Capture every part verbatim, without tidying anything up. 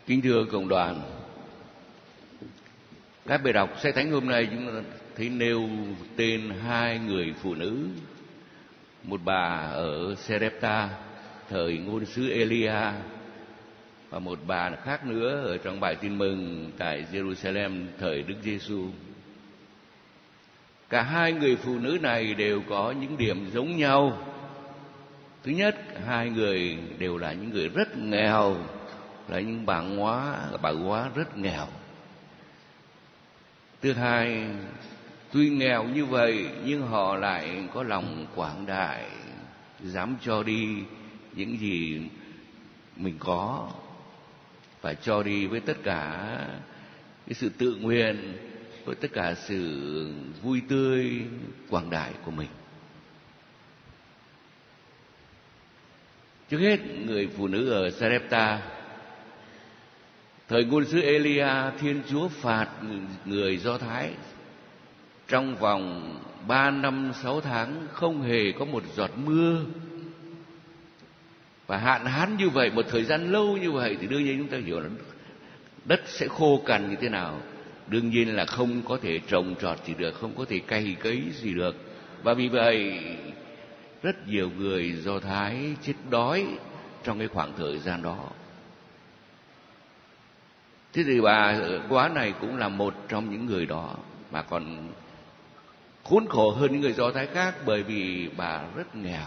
Kính thưa cộng đoàn, các bài đọc sách thánh hôm nay chúng ta thấy nêu tên hai người phụ nữ, một bà ở Sarepta thời ngôn sứ Elia và một bà khác nữa ở trong bài tin mừng tại Jerusalem thời Đức Giêsu. Cả hai người phụ nữ này đều có những điểm giống nhau. Thứ nhất, hai người đều là những người rất nghèo, là những bà góa, bà góa rất nghèo. Thứ hai, tuy nghèo như vậy nhưng họ lại có lòng quảng đại, dám cho đi những gì mình có và cho đi với tất cả cái sự tự nguyện, với tất cả sự vui tươi quảng đại của mình. Trước hết, người phụ nữ ở Sarepta, thời ngôn sứ Elia, Thiên Chúa phạt người Do Thái trong vòng ba năm sáu tháng không hề có một giọt mưa. Và hạn hán như vậy, một thời gian lâu như vậy thì đương nhiên chúng ta hiểu là đất sẽ khô cằn như thế nào. Đương nhiên là không có thể trồng trọt gì được, không có thể cày cấy gì được. Và vì vậy rất nhiều người Do Thái chết đói trong cái khoảng thời gian đó. Thế thì bà góa này cũng là một trong những người đó, mà còn khốn khổ hơn những người Do Thái khác, bởi vì bà rất nghèo.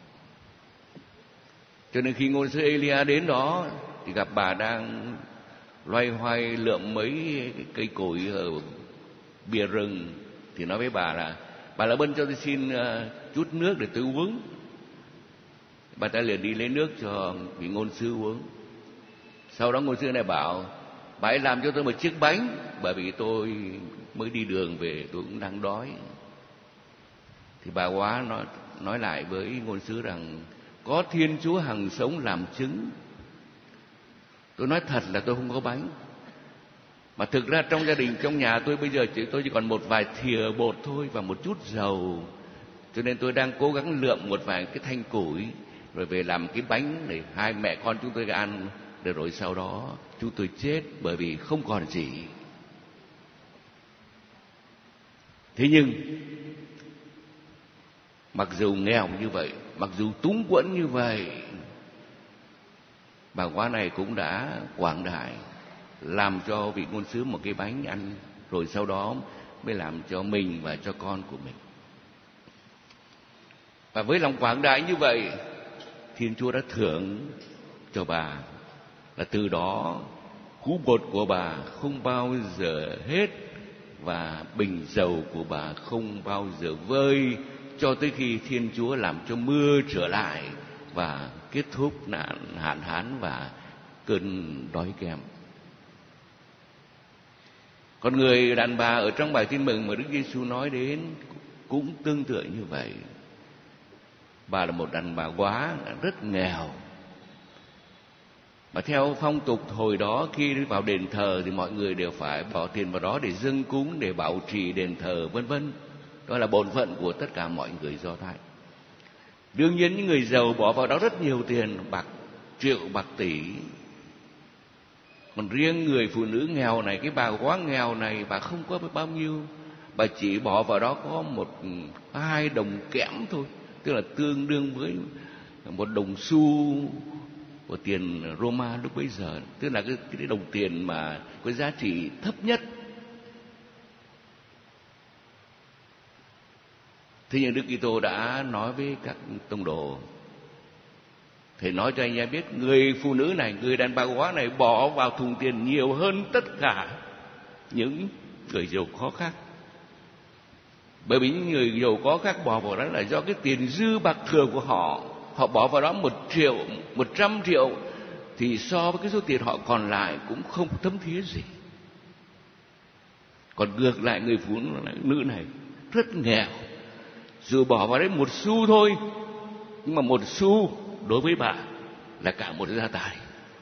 Cho nên khi ngôn sứ Elia đến đó thì gặp bà đang loay hoay lượm mấy cái cây củi ở bìa rừng, thì nói với bà là: bà là ơn cho tôi xin chút nước để tôi uống. Bà ta liền đi lấy nước cho vị ngôn sứ uống. Sau đó ngôn sứ này bảo: bà hãy làm cho tôi một chiếc bánh, bởi vì tôi mới đi đường về, tôi cũng đang đói. Thì bà góa nói, nói lại với ngôn sứ rằng: có Thiên Chúa hằng sống làm chứng, tôi nói thật là tôi không có bánh. Mà thực ra trong gia đình, trong nhà tôi bây giờ chỉ, tôi chỉ còn một vài thìa bột thôi và một chút dầu. Cho nên tôi đang cố gắng lượm một vài cái thanh củi rồi về làm cái bánh để hai mẹ con chúng tôi ăn. Để rồi sau đó chúng tôi chết bởi vì không còn gì. Thế nhưng mặc dù nghèo như vậy, mặc dù túng quẫn như vậy, bà góa này cũng đã quảng đại, làm cho vị ngôn sứ một cái bánh ăn, rồi sau đó mới làm cho mình và cho con của mình. Và với lòng quảng đại như vậy, Thiên Chúa đã thưởng cho bà, là từ đó hũ bột của bà không bao giờ hết và bình dầu của bà không bao giờ vơi, cho tới khi Thiên Chúa làm cho mưa trở lại và kết thúc nạn hạn hán và cơn đói kém. Còn người đàn bà ở trong bài tin mừng mà Đức Giêsu nói đến cũng tương tự như vậy. Bà là một đàn bà góa rất nghèo. Mà theo phong tục hồi đó, khi vào đền thờ thì mọi người đều phải bỏ tiền vào đó để dâng cúng, để bảo trì đền thờ, vân vân. Đó là bổn phận của tất cả mọi người Do Thái. Đương nhiên những người giàu bỏ vào đó rất nhiều tiền, bạc triệu, bạc tỷ. Còn riêng người phụ nữ nghèo này, cái bà góa nghèo này, bà không có bao nhiêu. Bà chỉ bỏ vào đó có một hai đồng kẽm thôi, tức là tương đương với một đồng xu của tiền Roma lúc bấy giờ, tức là cái, cái đồng tiền mà có giá trị thấp nhất. Thế nhưng Đức Kitô đã nói với các tông đồ, Thầy nói cho anh em biết, người phụ nữ này, người đàn bà góa này bỏ vào thùng tiền nhiều hơn tất cả những người giàu có khác. Bởi vì những người giàu có khác bỏ vào đó là do cái tiền dư bạc thừa của họ. Họ bỏ vào đó một triệu, một trăm triệu, thì so với cái số tiền họ còn lại cũng không thấm thía gì. Còn ngược lại người phụ nữ này rất nghèo, dù bỏ vào đấy một xu thôi, nhưng mà một xu đối với bà là cả một gia tài.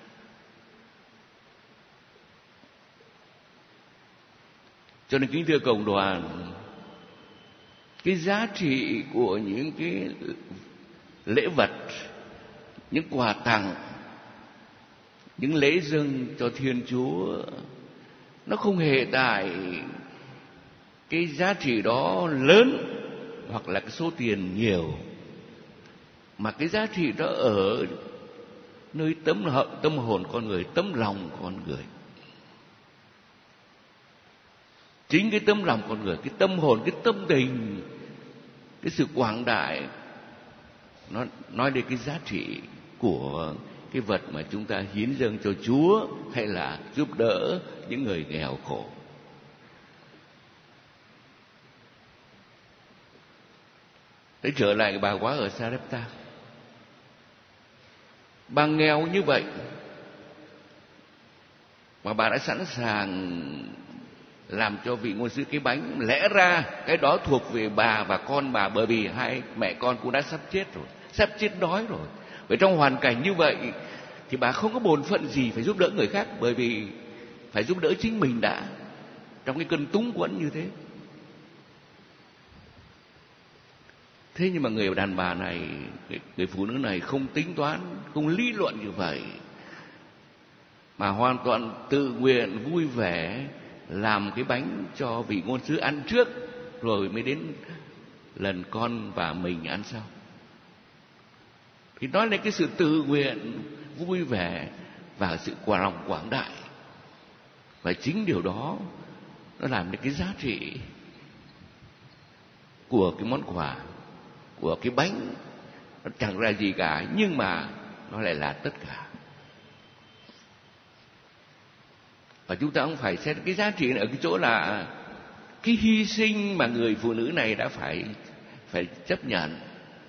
Cho nên kính thưa cộng đoàn, cái giá trị của những cái lễ vật, những quà tặng những lễ dâng cho Thiên Chúa nó không hề tại cái giá trị đó lớn hoặc là cái số tiền nhiều, mà cái giá trị đó ở nơi tâm tâm hồn con người, tấm lòng con người. Chính cái tấm lòng con người, cái tâm hồn, cái tâm tình, cái sự quảng đại, nó nói đến cái giá trị của cái vật mà chúng ta hiến dâng cho Chúa, hay là giúp đỡ những người nghèo khổ. Để trở lại cái bà quá ở Sarepta, bà nghèo như vậy mà bà đã sẵn sàng làm cho vị ngôn sứ cái bánh. Lẽ ra cái đó thuộc về bà và con bà, bởi vì hai mẹ con cũng đã sắp chết rồi, sắp chết đói rồi. Vậy trong hoàn cảnh như vậy thì bà không có bổn phận gì phải giúp đỡ người khác, bởi vì phải giúp đỡ chính mình đã, trong cái cơn túng quẫn như thế. Thế nhưng mà người đàn bà này, người phụ nữ này không tính toán, không lý luận như vậy, mà hoàn toàn tự nguyện vui vẻ làm cái bánh cho vị ngôn sứ ăn trước, rồi mới đến lần con và mình ăn sau. Thì nói lên cái sự tự nguyện, vui vẻ và sự quả lòng quảng đại. Và chính điều đó nó làm nên cái giá trị của cái món quà, của cái bánh. Nó chẳng ra gì cả, nhưng mà nó lại là tất cả. Và chúng ta không phải xét cái giá trị ở cái chỗ là cái hy sinh mà người phụ nữ này đã phải phải chấp nhận.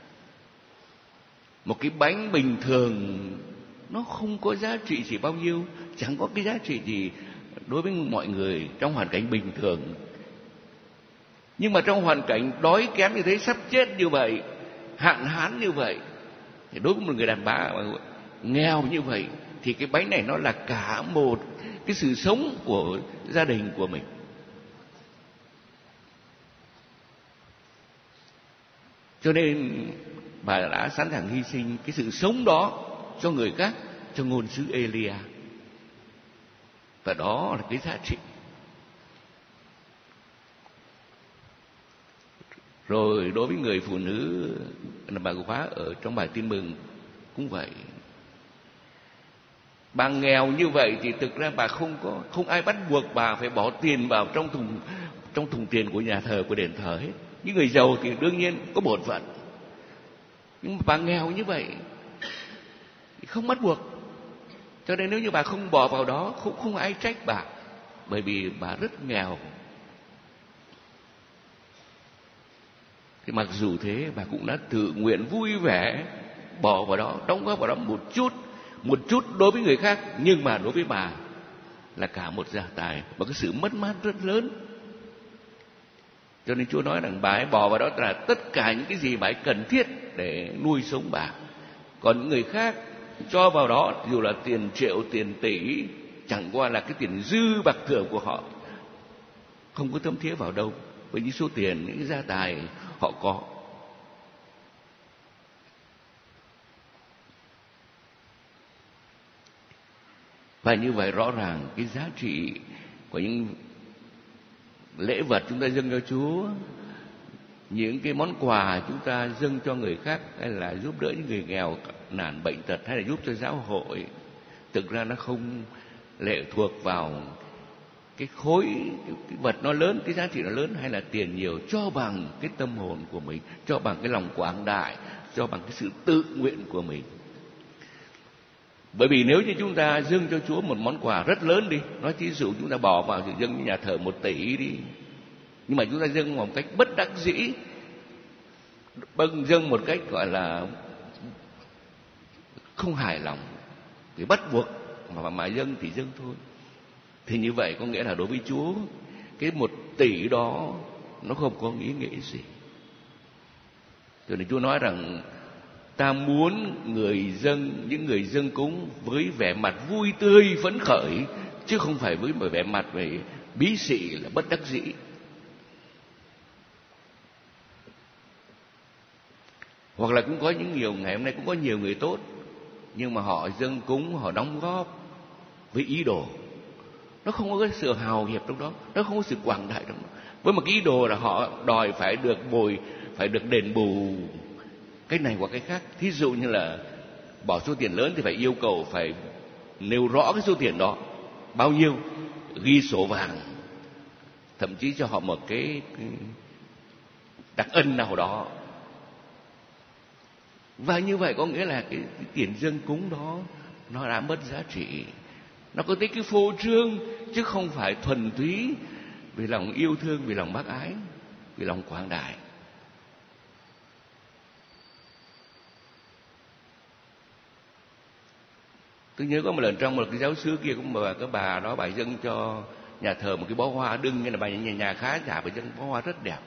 Một cái bánh bình thường nó không có giá trị gì bao nhiêu, chẳng có cái giá trị gì đối với mọi người trong hoàn cảnh bình thường. Nhưng mà trong hoàn cảnh đói kém như thế, sắp chết như vậy, hạn hán như vậy, thì đối với một người đàn bà nghèo như vậy, thì cái bánh này nó là cả một cái sự sống của gia đình của mình. Cho nên bà đã sẵn sàng hy sinh cái sự sống đó cho người khác, cho ngôn sứ Elia. Và đó là cái giá trị. Rồi đối với người phụ nữ là bà khóa ở trong bài tin mừng cũng vậy. Bà nghèo như vậy thì thực ra bà không có không ai bắt buộc bà phải bỏ tiền vào trong thùng trong thùng tiền của nhà thờ, của đền thờ hết. Những người giàu thì đương nhiên có bổn phận, nhưng mà bà nghèo như vậy thì không bắt buộc. Cho nên nếu như bà không bỏ vào đó, không không ai trách bà, bởi vì bà rất nghèo. Thì mặc dù thế, bà cũng đã tự nguyện vui vẻ bỏ vào đó, đóng góp vào đó một chút, một chút đối với người khác, nhưng mà đối với bà là cả một gia tài và cái sự mất mát rất lớn. Cho nên Chúa nói rằng bà ấy bỏ vào đó là tất cả những cái gì bà ấy cần thiết để nuôi sống bà. Còn những người khác cho vào đó, dù là tiền triệu, tiền tỷ, chẳng qua là cái tiền dư bạc thưởng của họ, không có thấm thía vào đâu với những số tiền, những cái gia tài họ có. Và như vậy rõ ràng cái giá trị của những lễ vật chúng ta dâng cho Chúa, những cái món quà chúng ta dâng cho người khác, hay là giúp đỡ những người nghèo nàn bệnh tật, hay là giúp cho giáo hội, thực ra nó không lệ thuộc vào cái khối, cái vật nó lớn, cái giá trị nó lớn hay là tiền nhiều, cho bằng cái tâm hồn của mình, cho bằng cái lòng quảng đại, cho bằng cái sự tự nguyện của mình. Bởi vì nếu như chúng ta dâng cho Chúa một món quà rất lớn đi, nói thí dụ chúng ta bỏ vào thì dâng nhà thờ một tỷ đi, nhưng mà chúng ta dâng một cách bất đắc dĩ, bâng dâng một cách gọi là không hài lòng, thì bắt buộc mà mà dâng thì dâng thôi. Thì như vậy có nghĩa là đối với Chúa, cái một tỷ đó nó không có ý nghĩa gì. Cho nên Chúa nói rằng ta muốn người dâng, những người dâng cúng với vẻ mặt vui tươi phấn khởi, chứ không phải với một vẻ mặt về bí xị là bất đắc dĩ. Hoặc là cũng có những nhiều ngày hôm nay cũng có nhiều người tốt, nhưng mà họ dâng cúng, họ đóng góp với ý đồ. Nó không có cái sự hào hiệp trong đó, nó không có sự quảng đại trong đó. Với một cái ý đồ là họ đòi phải được bồi, phải được đền bù cái này hoặc cái khác. Thí dụ như là bỏ số tiền lớn thì phải yêu cầu phải nêu rõ cái số tiền đó bao nhiêu, ghi sổ vàng, thậm chí cho họ một cái, cái đặc ân nào đó. Và như vậy có nghĩa là cái, cái tiền dâng cúng đó nó đã mất giá trị, nó có tính cái phô trương chứ không phải thuần túy vì lòng yêu thương, vì lòng bác ái, vì lòng quảng đại. Tôi nhớ có một lần trong một cái giáo xứ kia cũng mà cái bà đó bà dâng cho nhà thờ một cái bó hoa, đương nhiên là bà nhà, nhà khá giả, bà dâng bó hoa rất đẹp.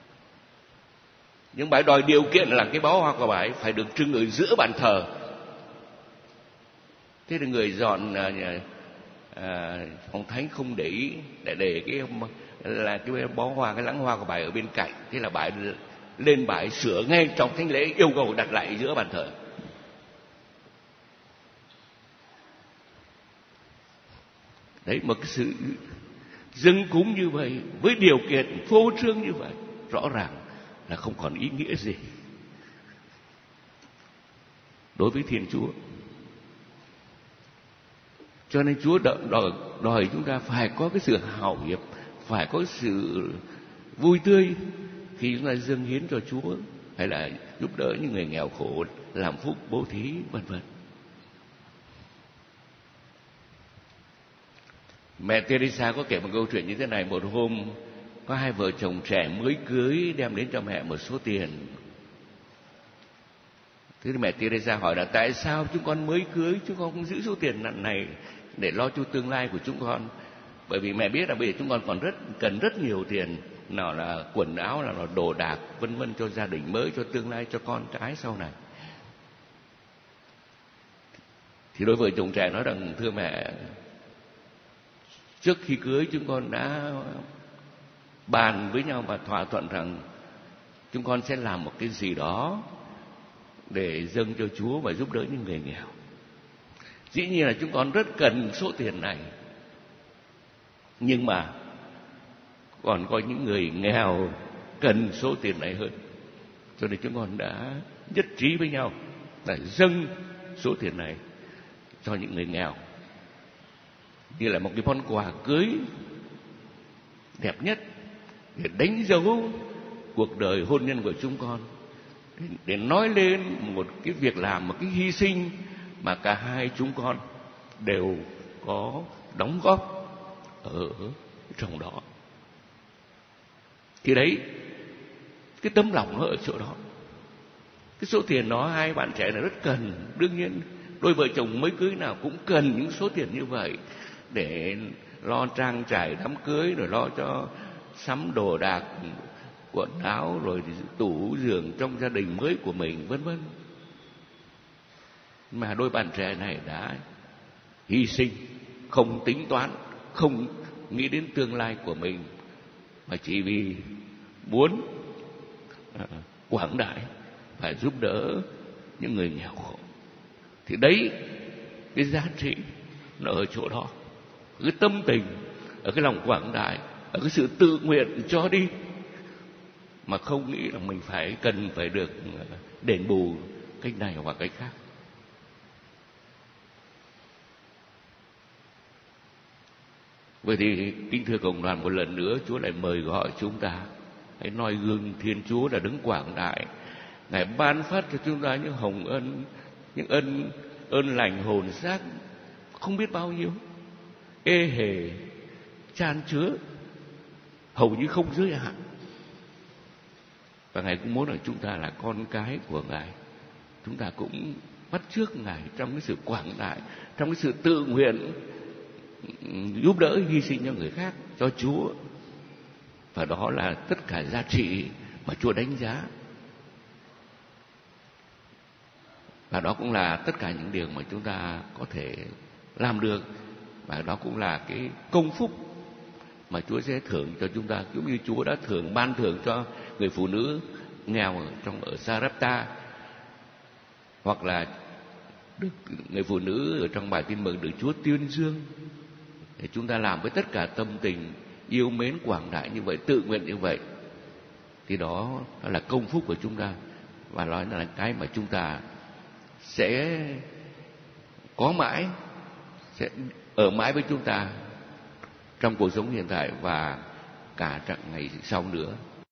Nhưng bà đòi điều kiện là cái bó hoa của bà ấy phải được trưng ở giữa bàn thờ. Thế thì người dọn à, à, phòng thánh không để ý, để để cái là cái bó hoa, cái lẵng hoa của bà ở bên cạnh. Thế là bà ấy lên bà ấy sửa ngay trong thánh lễ, yêu cầu đặt lại giữa bàn thờ. Đấy, một cái sự dâng cúng như vậy với điều kiện phô trương như vậy rõ ràng là không còn ý nghĩa gì đối với Thiên Chúa. Cho nên Chúa đòi, đòi, đòi chúng ta phải có cái sự hào hiệp, phải có sự vui tươi khi chúng ta dâng hiến cho Chúa, hay là giúp đỡ những người nghèo khổ, làm phúc bố thí, vân vân. Mẹ Teresa có kể một câu chuyện như thế này. Một hôm có hai vợ chồng trẻ mới cưới đem đến cho mẹ một số tiền. Thế thì mẹ Teresa hỏi là tại sao chúng con mới cưới chúng con không giữ số tiền này để lo cho tương lai của chúng con? Bởi vì mẹ biết là bây giờ chúng con còn rất cần rất nhiều tiền, nào là quần áo, nào là đồ đạc, vân vân, cho gia đình mới, cho tương lai, cho con cái sau này. Thì đôi vợ chồng trẻ nói rằng thưa mẹ, trước khi cưới chúng con đã bàn với nhau và thỏa thuận rằng chúng con sẽ làm một cái gì đó để dâng cho Chúa và giúp đỡ những người nghèo. Dĩ nhiên là chúng con rất cần số tiền này, nhưng mà còn có những người nghèo cần số tiền này hơn. Cho nên chúng con đã nhất trí với nhau là dâng số tiền này cho những người nghèo, như là một cái món quà cưới đẹp nhất để đánh dấu cuộc đời hôn nhân của chúng con, để nói lên một cái việc làm, một cái hy sinh mà cả hai chúng con đều có đóng góp ở trong đó. Thì đấy, cái tấm lòng nó ở chỗ đó. Cái số tiền đó hai bạn trẻ này rất cần. Đương nhiên đôi vợ chồng mới cưới nào cũng cần những số tiền như vậy để lo trang trải đám cưới, rồi lo cho sắm đồ đạc, quần áo, rồi tủ giường trong gia đình mới của mình, vân vân. Mà đôi bạn trẻ này đã hy sinh, không tính toán, không nghĩ đến tương lai của mình, mà chỉ vì muốn à, quảng đại và giúp đỡ những người nghèo khổ. Thì đấy, cái giá trị nó ở chỗ đó, cái tâm tình, ở cái lòng quảng đại, ở cái sự tự nguyện cho đi, mà không nghĩ là mình phải cần phải được đền bù cách này hoặc cách khác. Vậy thì kính thưa cộng đoàn, một lần nữa Chúa lại mời gọi chúng ta hãy noi gương Thiên Chúa là đứng quảng đại. Ngài ban phát cho chúng ta những hồng ân, những ân ơn lành hồn xác không biết bao nhiêu, ê hề, chan chứa, hầu như không giới hạn. Và Ngài cũng muốn là chúng ta là con cái của Ngài, chúng ta cũng bắt chước Ngài trong cái sự quảng đại, trong cái sự tự nguyện giúp đỡ, hy sinh cho người khác, cho Chúa. Và đó là tất cả giá trị mà Chúa đánh giá. Và đó cũng là tất cả những điều mà chúng ta có thể làm được. Và đó cũng là cái công phúc mà Chúa sẽ thưởng cho chúng ta, giống như Chúa đã thưởng ban thưởng cho người phụ nữ nghèo ở trong ở Sarepta, hoặc là được người phụ nữ ở trong bài tin mừng được Chúa tuyên dương. Để chúng ta làm với tất cả tâm tình yêu mến quảng đại như vậy, tự nguyện như vậy, thì đó, đó là công phúc của chúng ta, và nói là cái mà chúng ta sẽ có mãi, sẽ ở mãi với chúng ta trong cuộc sống hiện tại và cả chặng ngày sau nữa.